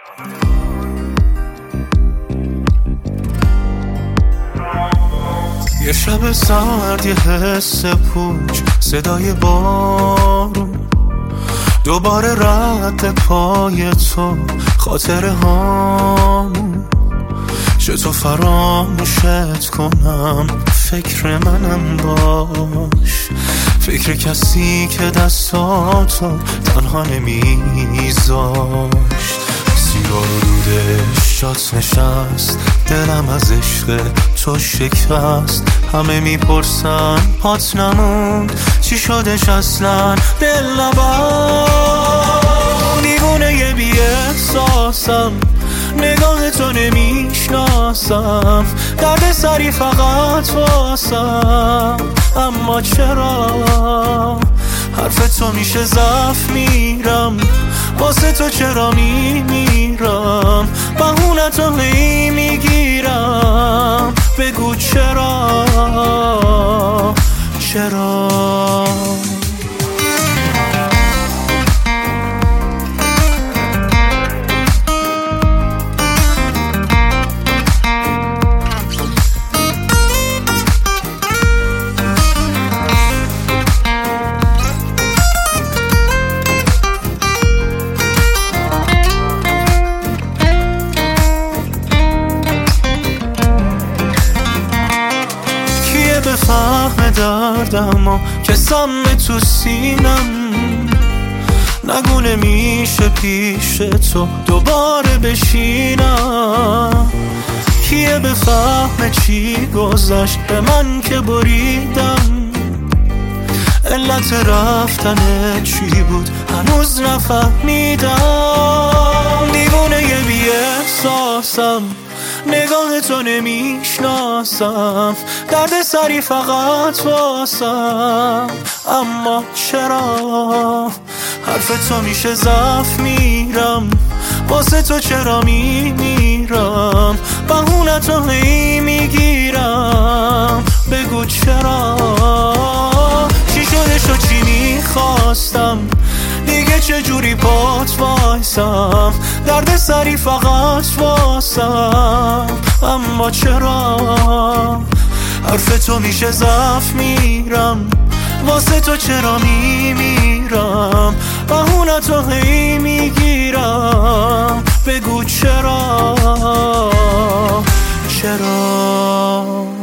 یه شب سرد، یه حس پوچ، صدای بارون، دوباره رد پای تو، خاطره هامون. چطور فراموشت کنم، فکر منم باش، فکر کسی که دستاتو تنها نمیذاشت. سیگار و دودش جات نشست، دلم از عشق تو شکست. همه میپرسن پات نموند، چی شدش اصلا دل نبند. دیوونه یه بی احساسم، نگاه تو نمیشناسم، درد سری فقط واسم. اما چرا حرف تو میشه ضعف میرم، واسه تو چرا میمیرم، بهونه تو هی میگیرم. بگو چرا بفهم دردم و که سم تو سینم، نگونه میشه پیش تو دوباره بشینم. کیه بفهم چی گذشت به من که بریدم، علت رفتن چی بود هنوز نفهمیدم. دیوونه یه بی احساسم، نگاه تو نمیشناسم، درد سری فقط واسم. اما چرا حرف تو میشه ضعف میرم، واسه تو چرا میمیرم، بهونه تو هی میگیرم. بگو چرا چی شدش و چی میخواستم، دیگه چجوری پات وایسم، درد سری فقط واسم. اما چرا حرف تو میشه ضعف میرم، واسه تو چرا میمیرم، بهونه تو هی میگیرم. بگو چرا